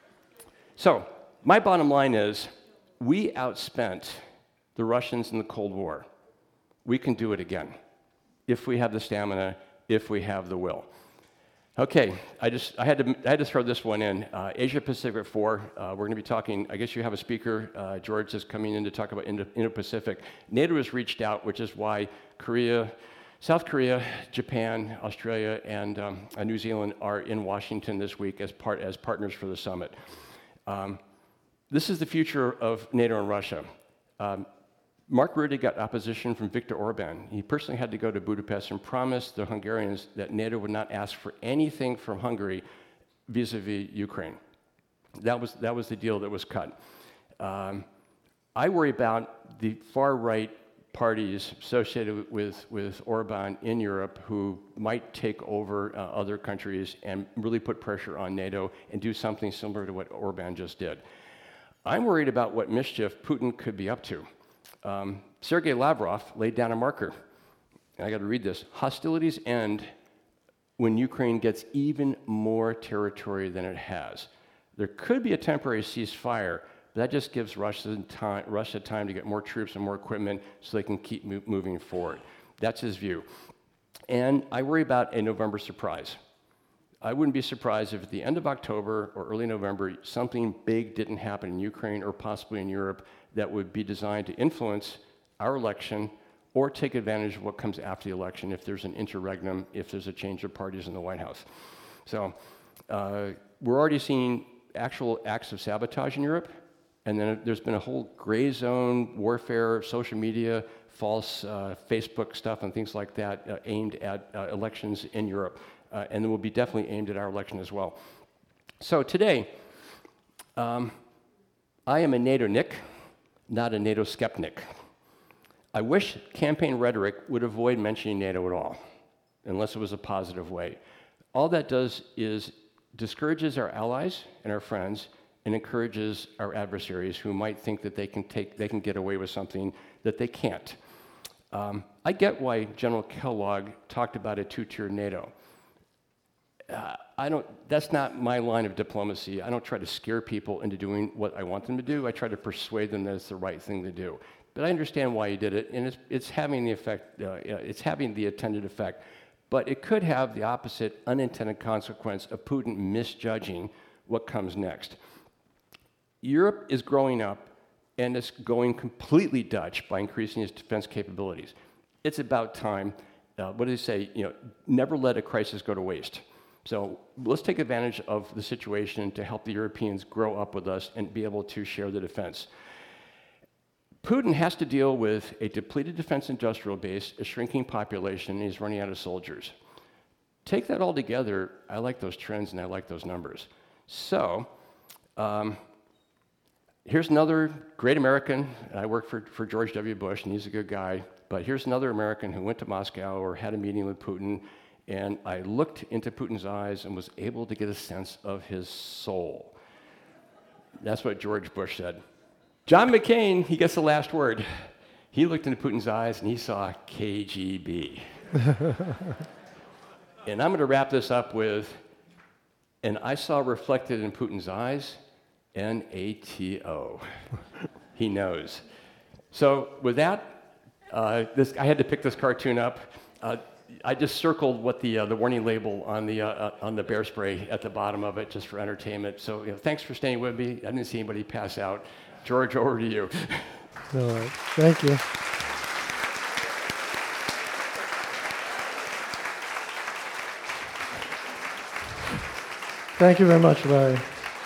So my bottom line is, we outspent the Russians in the Cold War. We can do it again, if we have the stamina, if we have the will. Okay, I just I had to I had to throw this one in. Uh, Asia Pacific Four. Uh, we're going to be talking. I guess you have a speaker. Uh, George is coming in to talk about Indo- Indo-Pacific. NATO has reached out, which is why Korea, South Korea, Japan, Australia, and um, uh, New Zealand are in Washington this week as part as partners for the summit. Um, this is the future of NATO and Russia. Um, Mark Rutte got opposition from Viktor Orban. He personally had to go to Budapest and promise the Hungarians that NATO would not ask for anything from Hungary vis-a-vis Ukraine. That was, that was the deal that was cut. Um, I worry about the far-right parties associated with, with Orban in Europe who might take over uh, other countries and really put pressure on NATO and do something similar to what Orban just did. I'm worried about what mischief Putin could be up to. Um, Sergei Lavrov laid down a marker. I got to read this. Hostilities end when Ukraine gets even more territory than it has. There could be a temporary ceasefire, but that just gives Russia time, Russia time to get more troops and more equipment so they can keep mo- moving forward. That's his view. And I worry about a November surprise. I wouldn't be surprised if at the end of October or early November, something big didn't happen in Ukraine or possibly in Europe that would be designed to influence our election or take advantage of what comes after the election if there's an interregnum, if there's a change of parties in the White House. So uh, we're already seeing actual acts of sabotage in Europe, and then there's been a whole gray zone warfare, social media, false uh, Facebook stuff and things like that uh, aimed at uh, elections in Europe, uh, and then will be definitely aimed at our election as well. So today, um, I am a NATO Nick, not a NATO skeptic. I wish campaign rhetoric would avoid mentioning NATO at all, unless it was a positive way. All that does is discourages our allies and our friends and encourages our adversaries who might think that they can take, they can get away with something that they can't. Um, I get why General Kellogg talked about a two-tier NATO. Uh, I don't, that's not my line of diplomacy. I don't try to scare people into doing what I want them to do. I try to persuade them that it's the right thing to do. But I understand why he did it, and it's, it's having the effect, uh, it's having the intended effect. But it could have the opposite unintended consequence of Putin misjudging what comes next. Europe is growing up, and it's going completely Dutch by increasing its defense capabilities. It's about time. Uh, what do they say? You know, never let a crisis go to waste. So let's take advantage of the situation to help the Europeans grow up with us and be able to share the defense. Putin has to deal with a depleted defense industrial base, a shrinking population, and he's running out of soldiers. Take that all together, I like those trends and I like those numbers. So, um, here's another great American. I worked for, for George W. Bush, and he's a good guy. But here's another American who went to Moscow or had a meeting with Putin, and I looked into Putin's eyes and was able to get a sense of his soul. That's what George Bush said. John McCain, he gets the last word. He looked into Putin's eyes and he saw K G B. And I'm going to wrap this up with, and I saw reflected in Putin's eyes, N A T O. He knows. So with that, uh, this, I had to pick this cartoon up. Uh, I just circled what the uh, the warning label on the uh, on the bear spray at the bottom of it, just for entertainment. So you know, thanks for staying with me. I didn't see anybody pass out. George, over to you. All right. Thank you. Thank you very much, Larry.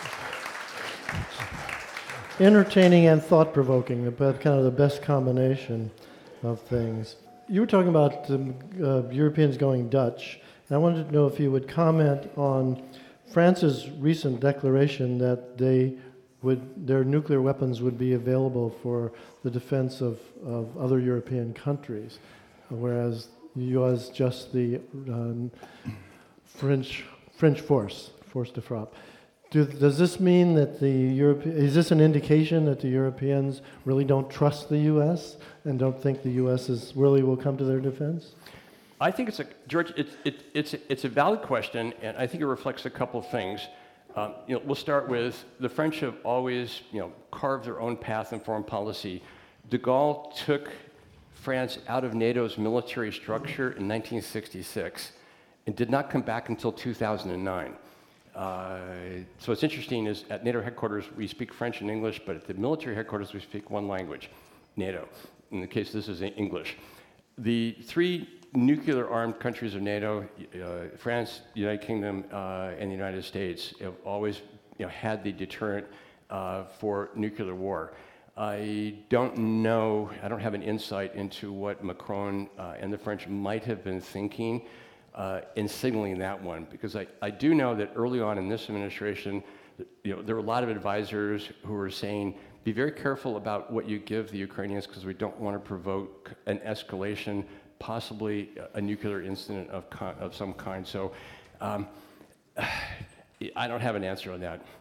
Entertaining and thought-provoking, but kind of the best combination of things. You were talking about um, uh, Europeans going Dutch, and I wanted to know if you would comment on France's recent declaration that they would, their nuclear weapons would be available for the defense of, of other European countries, whereas you as just the um, French French force, force de frappe. Do, does this mean that the Europe, is this an indication that the Europeans really don't trust the U S and don't think the U S is really will come to their defense? I think it's a, George, it's, it, it's, it's a valid question, and I think it reflects a couple of things. Um, you know, we'll start with the French have always, you know, carved their own path in foreign policy. De Gaulle took France out of NATO's military structure in nineteen sixty-six and did not come back until two thousand nine. Uh, so what's interesting is at NATO headquarters we speak French and English, but at the military headquarters we speak one language, NATO. In the case this is English. The three nuclear-armed countries of NATO, uh, France, United Kingdom, uh, and the United States, have always you know, had the deterrent uh, for nuclear war. I don't know, I don't have an insight into what Macron uh, and the French might have been thinking uh, in signaling that one, because I, I do know that early on in this administration, you know, there were a lot of advisors who were saying, be very careful about what you give the Ukrainians because we don't want to provoke an escalation, possibly a nuclear incident of, con- of some kind. So um, I don't have an answer on that.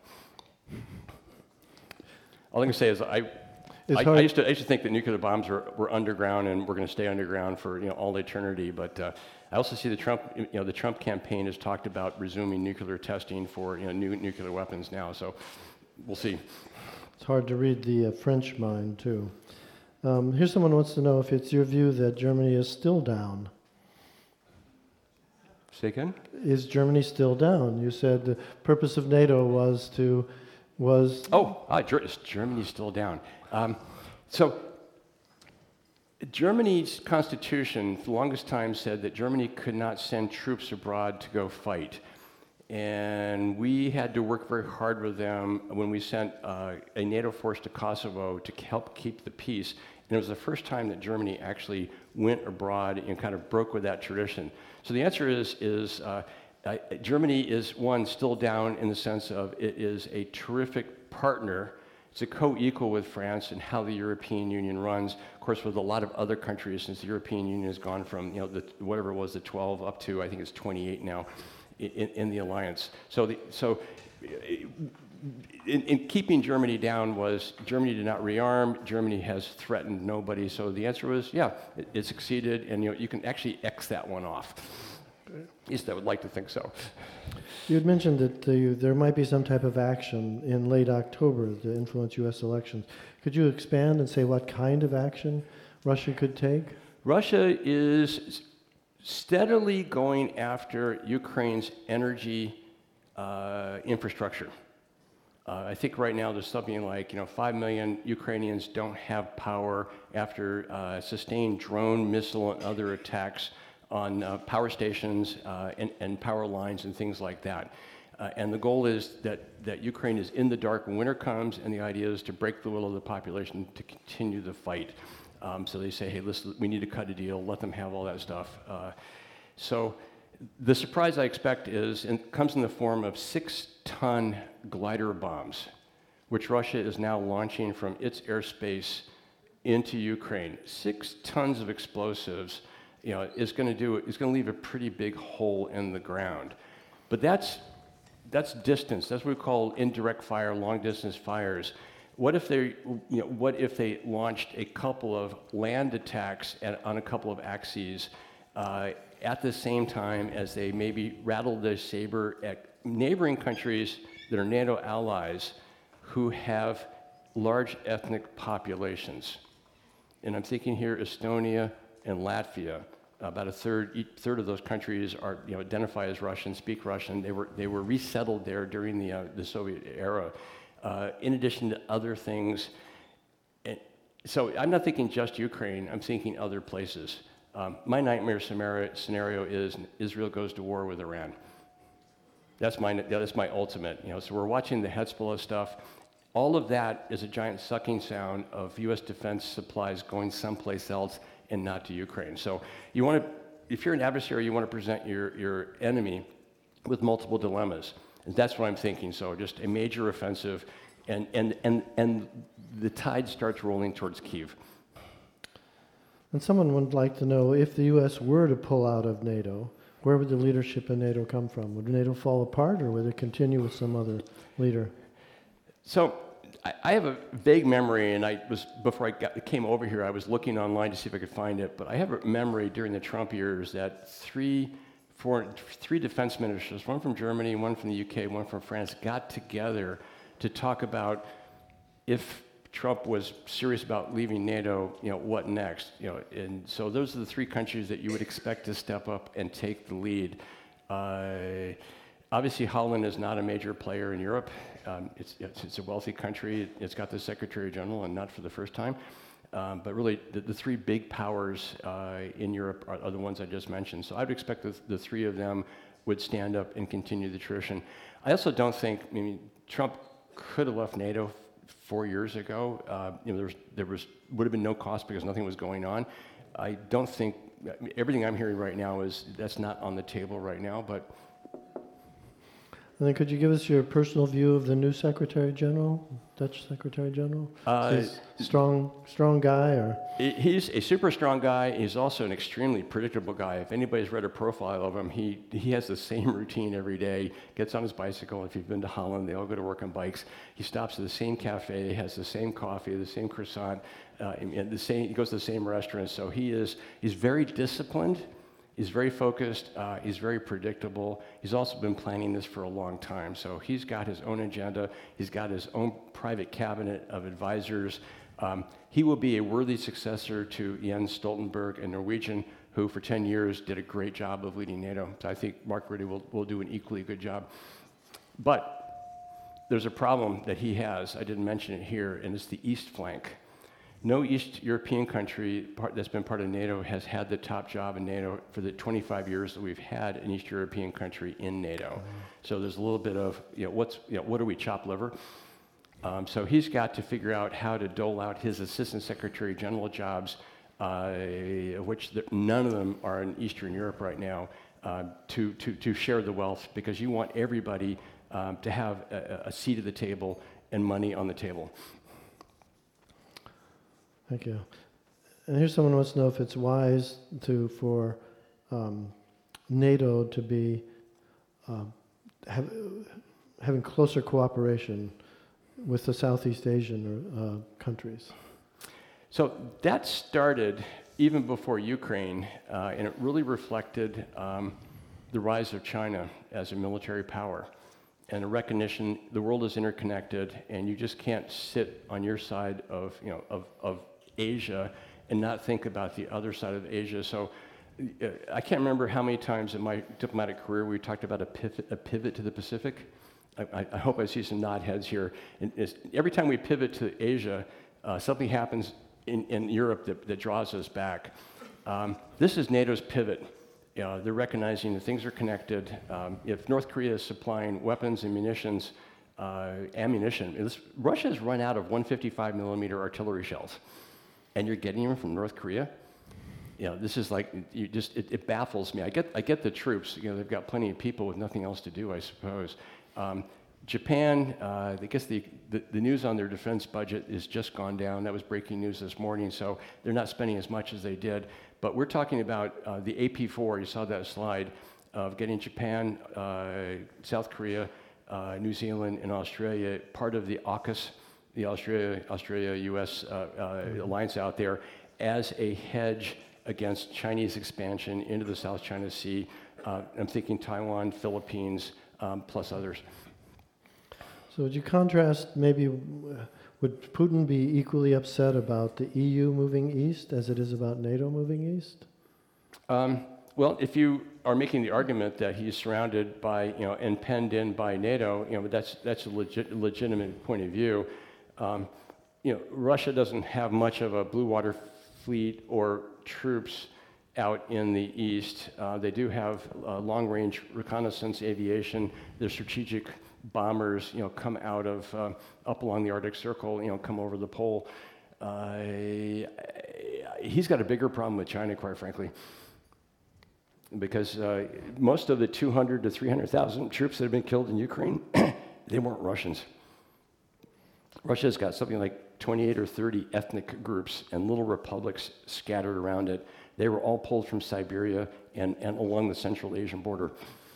All I can say is I, I, I, used to, I used to think that nuclear bombs were, were underground and we're going to stay underground for you know, all eternity. But uh, I also see the Trump, you know, the Trump campaign has talked about resuming nuclear testing for you know, new nuclear weapons now. So we'll see. It's hard to read the uh, French mind, too. Um, here's someone who wants to know if it's your view that Germany is still down. Say again? Is Germany still down? You said the purpose of NATO was to, was... Oh, ah, Ger- is Germany still down? Um, so Germany's constitution, for the longest time, said that Germany could not send troops abroad to go fight. And we had to work very hard with them when we sent uh, a NATO force to Kosovo to help keep the peace. And it was the first time that Germany actually went abroad and kind of broke with that tradition. So the answer is, is uh, uh, Germany is, one, still down in the sense of it is a terrific partner. It's a co-equal with France in how the European Union runs. Of course, with a lot of other countries, since the European Union has gone from, you know, the, whatever it was, the twelve up to, I think it's twenty-eight now in, in the alliance. So, the, so in, in keeping Germany down was Germany did not rearm. Germany has threatened nobody. So the answer was, yeah, it, it succeeded, and you know, you can actually X that one off. At least I would like to think so. You had mentioned that the, there might be some type of action in late October to influence U S elections. Could you expand and say what kind of action Russia could take? Russia is steadily going after Ukraine's energy uh, infrastructure. Uh, I think right now there's something like, you know, five million Ukrainians don't have power after uh, sustained drone, missile, and other attacks on uh, power stations uh, and, and power lines and things like that. Uh, and the goal is that, that Ukraine is in the dark when winter comes, and the idea is to break the will of the population to continue the fight. Um, so they say, hey, listen, we need to cut a deal, let them have all that stuff. Uh, so the surprise I expect is, and comes in the form of six-ton glider bombs, which Russia is now launching from its airspace into Ukraine. Six tons of explosives, you know, is going to do is going to leave a pretty big hole in the ground. But that's that's distance. That's what we call indirect fire, long distance fires. What if they, you know, what if they launched a couple of land attacks at, on a couple of axes uh, at the same time as they maybe rattled their saber at neighboring countries that are NATO allies who have large ethnic populations? And I'm thinking here Estonia and Latvia. About a third, each third of those countries are, you know, identify as Russian, speak Russian. They were they were resettled there during the uh, the Soviet era. Uh, in addition to other things, and so I'm not thinking just Ukraine. I'm thinking other places. Um, my nightmare scenario is Israel goes to war with Iran. That's my that's my ultimate. You know, so we're watching the Hezbollah stuff. All of that is a giant sucking sound of U S defense supplies going someplace else and not to Ukraine. So you want to, if you're an adversary, you want to present your, your enemy with multiple dilemmas. And that's what I'm thinking. So just a major offensive, and, and, and, and the tide starts rolling towards Kyiv. And someone would like to know, if the U S were to pull out of NATO, where would the leadership in NATO come from? Would NATO fall apart, or would it continue with some other leader? So I have a vague memory, and I was before I got, came over here, I was looking online to see if I could find it. But I have a memory during the Trump years that three, four, three defense ministers, one from Germany, one from the U K, one from France, got together to talk about if Trump was serious about leaving NATO, you know, what next? You know, and so those are the three countries that you would expect to step up and take the lead. Uh, Obviously, Holland is not a major player in Europe. Um, it's, it's, it's a wealthy country. It's got the Secretary General, and not for the first time. Um, but really, the, the three big powers uh, in Europe are, are the ones I just mentioned. So I'd expect the, the three of them would stand up and continue the tradition. I also don't think, I mean, Trump could have left NATO four years ago. Uh, you know, there was, there was would have been no cost because nothing was going on. I don't think, everything I'm hearing right now is that's not on the table right now, but. And then could you give us your personal view of the new Secretary General, Dutch Secretary General? Uh, Is he strong, strong guy, or? He's a super strong guy. He's also an extremely predictable guy. If anybody's read a profile of him, he, he has the same routine every day, gets on his bicycle. If you've been to Holland, they all go to work on bikes. He stops at the same cafe, has the same coffee, the same croissant, uh, and the same, he goes to the same restaurant. So he is, he's very disciplined. He's very focused, uh, he's very predictable. He's also been planning this for a long time. So he's got his own agenda. He's got his own private cabinet of advisors. Um, he will be a worthy successor to Jens Stoltenberg, a Norwegian who for ten years did a great job of leading NATO. So I think Mark Rutte will, will do an equally good job. But there's a problem that he has, I didn't mention it here, and it's the east flank. No East European country part, that's been part of NATO has had the top job in NATO for the twenty-five years that we've had an East European country in NATO. Mm-hmm. So there's a little bit of, you know, what's, you know, what do we chop liver? Um, so he's got to figure out how to dole out his assistant secretary general jobs, uh, which the, none of them are in Eastern Europe right now, uh, to, to, to share the wealth, because you want everybody um, to have a, a seat at the table and money on the table. Thank you. And here's someone who wants to know if it's wise to for um, NATO to be uh, have, having closer cooperation with the Southeast Asian uh, countries. So that started even before Ukraine, uh, and it really reflected um, the rise of China as a military power and a recognition the world is interconnected, and you just can't sit on your side of, you know, of, of Asia and not think about the other side of Asia. So uh, I can't remember how many times in my diplomatic career we talked about a pivot, a pivot to the Pacific. I, I hope I see some nod heads here. And every time we pivot to Asia, uh, something happens in, in Europe that, that draws us back. Um, this is NATO's pivot. Uh, they're recognizing that things are connected. Um, if North Korea is supplying weapons and munitions, uh, ammunition, this, Russia has run out of one fifty-five millimeter artillery shells, and you're getting them from North Korea. You know, this is like, you just, it, it baffles me. I get, I get the troops, you know, they've got plenty of people with nothing else to do, I suppose. Um, Japan, uh, I guess the, the, the news on their defense budget is just gone down. That was breaking news this morning, so they're not spending as much as they did. But we're talking about uh, the A P four, you saw that slide, of getting Japan, uh, South Korea, uh, New Zealand, and Australia part of the AUKUS, the Australia, Australia U S uh, uh, alliance out there, as a hedge against Chinese expansion into the South China Sea. Uh, I'm thinking Taiwan, Philippines, um, plus others. So would you contrast, maybe, uh, would Putin be equally upset about the E U moving east as it is about NATO moving east? Um, well, if you are making the argument that he's surrounded by, you know, and penned in by NATO, you know, that's that's a legit, legitimate point of view. Um, you know, Russia doesn't have much of a blue water fleet or troops out in the east. Uh, they do have uh, long-range reconnaissance aviation. Their strategic bombers, you know, come out of uh, up along the Arctic Circle, you know, come over the pole. Uh, he's got a bigger problem with China, quite frankly, because uh, most of the two hundred to three hundred thousand troops that have been killed in Ukraine, they weren't Russians. Russia's got something like twenty-eight or thirty ethnic groups and little republics scattered around it. They were all pulled from Siberia and, and along the Central Asian border.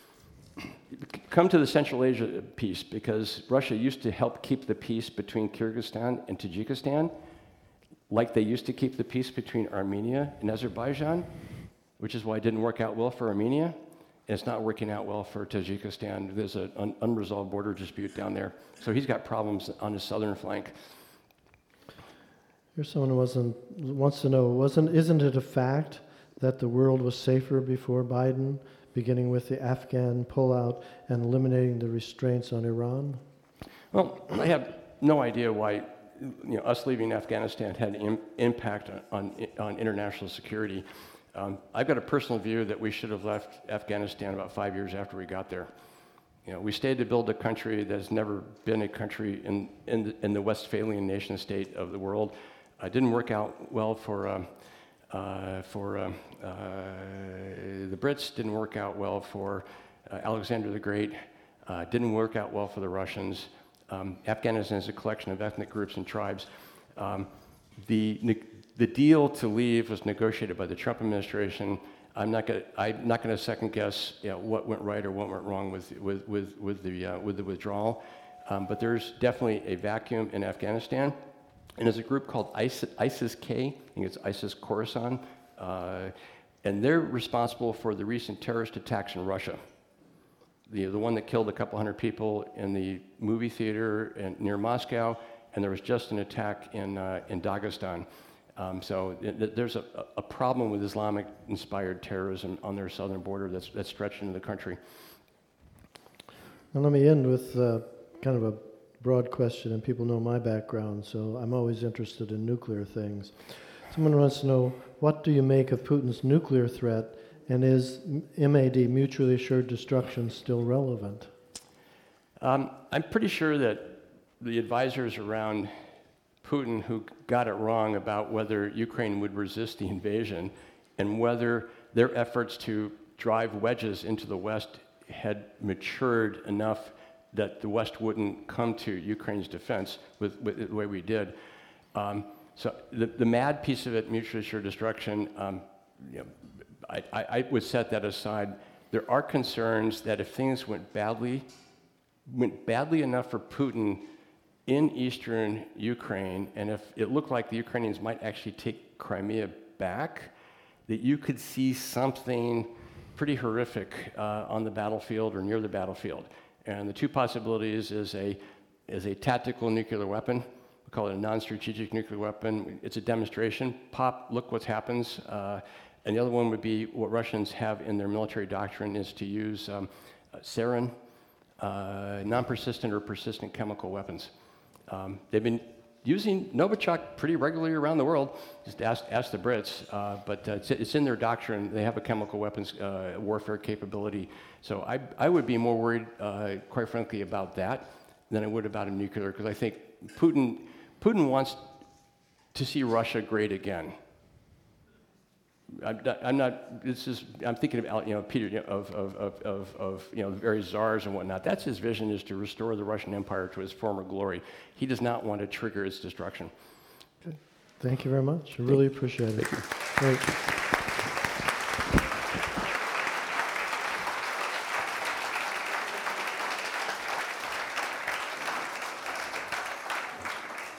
Come to the Central Asia piece, because Russia used to help keep the peace between Kyrgyzstan and Tajikistan, like they used to keep the peace between Armenia and Azerbaijan, which is why it didn't work out well for Armenia, and it's not working out well for Tajikistan. There's an un- unresolved border dispute down there. So he's got problems on his southern flank. Here's someone who wasn't, wants to know, wasn't, isn't it a fact that the world was safer before Biden, beginning with the Afghan pullout and eliminating the restraints on Iran? Well, I have no idea why, you know, us leaving Afghanistan had an im- impact on, on, on international security. Um, I've got a personal view that we should have left Afghanistan about five years after we got there. You know, we stayed to build a country that has never been a country in, in, the, in the Westphalian nation state of the world. It uh, didn't work out well for, um, uh, for um, uh, the Brits, didn't work out well for uh, Alexander the Great, uh, didn't work out well for the Russians. Um, Afghanistan is a collection of ethnic groups and tribes. Um, the, the deal to leave was negotiated by the Trump administration. I'm not going I'm not going to second guess, you know, what went right or what went wrong with with with with the uh, with the withdrawal, um, but there's definitely a vacuum in Afghanistan, and there's a group called ISIS, ISIS-K. I think it's ISIS Khorasan, uh, and they're responsible for the recent terrorist attacks in Russia. The the one that killed a couple hundred people in the movie theater in, near Moscow, and there was just an attack in uh, in Dagestan. Um, so th- th- there's a, a problem with Islamic-inspired terrorism on their southern border that's, that's stretched into the country. Now let me end with uh, kind of a broad question, and people know my background, so I'm always interested in nuclear things. Someone wants to know, what do you make of Putin's nuclear threat, and is M A D, mutually assured destruction, still relevant? Um, I'm pretty sure that the advisors around Putin who got it wrong about whether Ukraine would resist the invasion and whether their efforts to drive wedges into the West had matured enough that the West wouldn't come to Ukraine's defense with, with the way we did. Um, so the, the mad piece of it, mutually assured destruction, um, you know, I, I, I would set that aside. There are concerns that if things went badly, went badly enough for Putin in eastern Ukraine, and if it looked like the Ukrainians might actually take Crimea back, that you could see something pretty horrific uh, on the battlefield or near the battlefield. And the two possibilities is a, is a tactical nuclear weapon. We call it a non-strategic nuclear weapon. It's a demonstration. Pop, look what happens. Uh, and the other one would be what Russians have in their military doctrine is to use um, sarin, uh, non-persistent or persistent chemical weapons. Um, they've been using Novichok pretty regularly around the world. Just ask, ask the Brits, uh, but uh, it's, it's in their doctrine. They have a chemical weapons uh, warfare capability. So I, I would be more worried, uh, quite frankly, about that than I would about a nuclear, because I think Putin, Putin wants to see Russia great again. I'm not, I'm not, this is, I'm thinking about, you know, Peter, you know, of, of, of, of, of, you know, the various czars and whatnot. That's his vision, is to restore the Russian Empire to its former glory. He does not want to trigger its destruction. Good. Thank you very much. I really appreciate it. Thank you. Great.